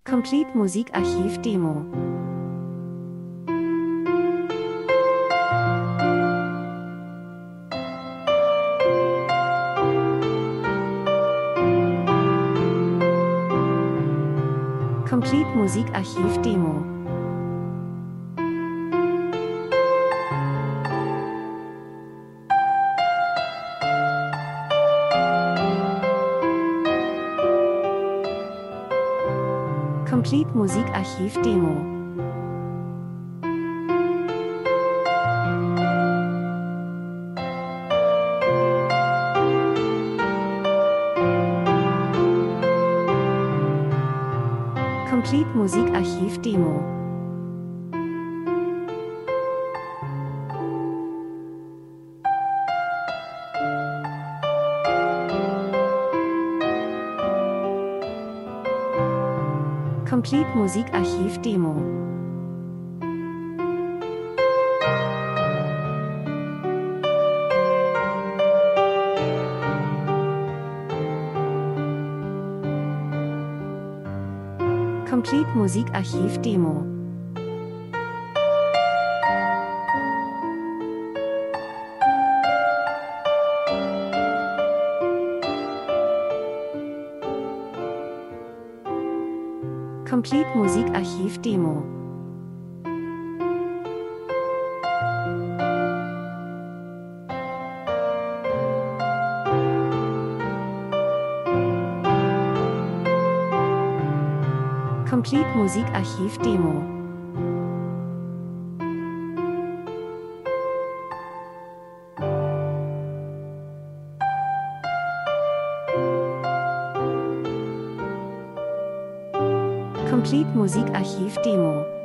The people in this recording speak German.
Complete Musikarchiv Demo. Complete Musikarchiv Demo. Complete Musikarchiv Demo. Complete Musikarchiv Demo. Complete Musikarchiv Demo. Complete Musikarchiv Demo. Complete Musikarchiv Demo. Complete Musikarchiv Demo. Complete Musikarchiv Demo.